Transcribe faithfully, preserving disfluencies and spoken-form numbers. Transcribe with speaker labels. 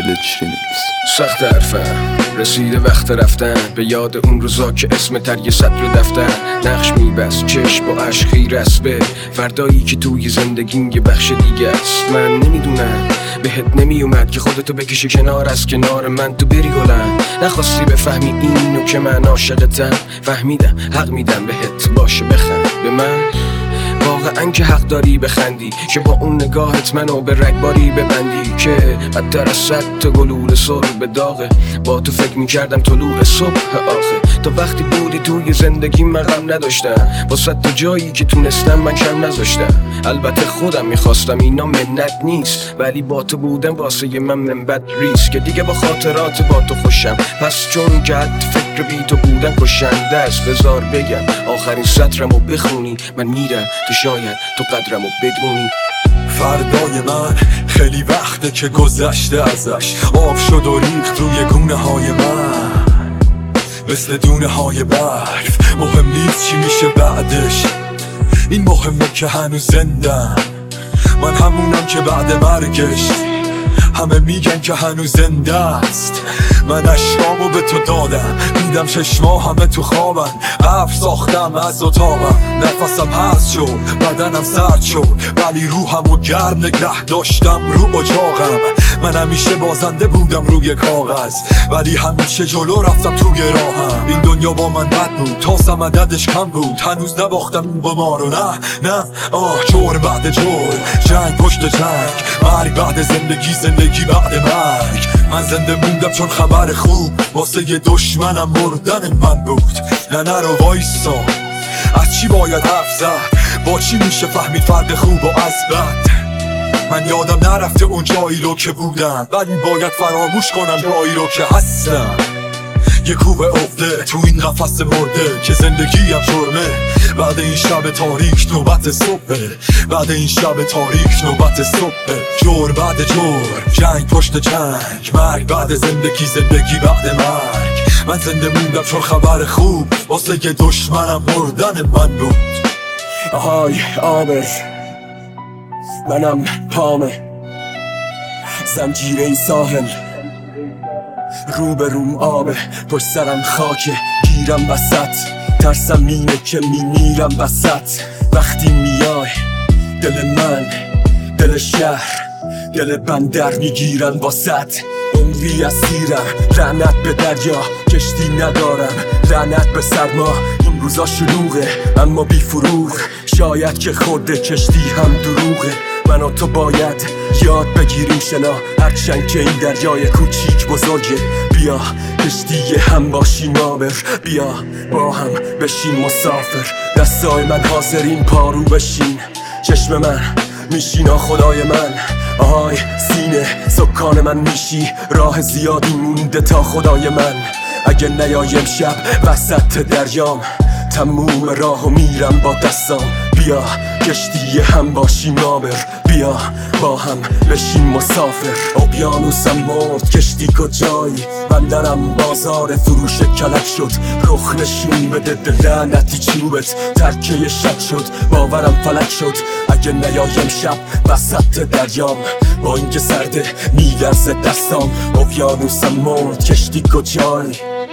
Speaker 1: ویلیج ریمیکس.
Speaker 2: سخت حرفم رسیده وقت رفتن به یاد اون روزا که اسم تر یه سطر دفتر نقش میبست چشم با عشق خیره است به فردایی که توی زندگیم یه بخش دیگه است. من نمیدونم بهت نمیومد که خودتو بکشی کنار از کنار من تو بری گلم. نخواستی بفهمی اینو که من عاشقتم. فهمیدم حق میدم بهت باشه بخند به من. واقعا که حق داری بخندی که با اون نگاهت منو به رگباری ببندی که بدتر از صد تا گلوله سر به داغه. با تو فکر میکردم طلوع صبح آخه تا وقتی بودی توی زندگی من غم نداشتم. با صد تا جایی که تونستم من کم نذاشتم. البته خودم میخواستم اینا منت نیست ولی با تو بودم واسه من منبت ریست که دیگه با خاطرات با تو خوشم. پس چون که حد فکر بی تو بودن کشنده است بذار بگم آخرین سطرمو بخونی من میرم تو شاید تو قدرمو بدونی.
Speaker 3: فردای من خیلی وقته که گذشته ازش آب شد و ریخت روی گونه های من مثل دونه های برف. مهم نیست چی میشه بعدش این مهمه که هنوز زندم. من همونم که بعد مرگش همه میگن که هنوز زنده است. من اشکامو به تو دادم دیدم چشما همه تو خوابن. قبر ساختم از اتاقم نفسم هست شد بدنم سرد شد ولی روحمو گرم نگه داشتم رو اجاقم. من همیشه بازنده بودم روی کاغذ ولی همیشه جلو رفتم توی راهم. این دنیا با من بد بود تاسم عددش کم بود هنوز نباختم با ما رو نه نه آه جور بعد جور جنگ پشت جنگ مرگ بعد زندگی زندگی بعد مرگ. من زنده موندم چون خبر خوب واسه یه دشمنم مردن من بود. نه نه رو وایسا از چی باید حرف زد با چی میشه فهمید فرق خوب و از بد. من یادم نرفته اون جایی رو که بودم ولی باید فراموش کنم جایی رو که هستم. یه کوبه افته تو این قفس مرده که زندگیم جرمه. بعد این شب تاریک نوبت صبح بعد این شب تاریک نوبت صبح. جور بعد جور جنگ پشت جنگ مرگ بعد زندگی زندگی بعد مرگ. من زنده موندم چون خبر خوب واسه یه دشمنم مردن من بود.
Speaker 4: آهای آبر منم پامه زنجیره ساحل رو به روم آبه پشت سرم خاکه گیرم وسط ترسم اینه که میمیرم وسط. وقتی میای دل من دل شهر دل بندر میگیرن واسط. عمری اسیرم لعنت به دریا کشتی ندارم لعنت به سرما. این روزا شلوغه اما بی فروغ شاید که خورده کشتی هم دروغه. من و تو باید یاد بگیریم شنا هرچند که این دریای کوچیک بزرگه. بیا کشتی هم باشیم آبر بیا با هم بشین مسافر. دستای من حاضرین پارو بشین چشم من میشینا خدای من. آهای سینه سکان من میشی راه زیادی مونده تا خدای من. اگه نیایم شب وسط دریام تموم راهو میرم با دستام. بیا کشتی هم باشیم آبر بیا با هم بشیم مسافر. اقیانوسم مرد کشتی کجایی بندرم بازار فروش کلک شد. رخ نشون بده دل لعنتی چوبت ترکه شب شد باورم فلک شد. اگه نیایم شب وسط دریام با اینکه سرده میلرزه دستام. اقیانوسم مرد کشتی کجایی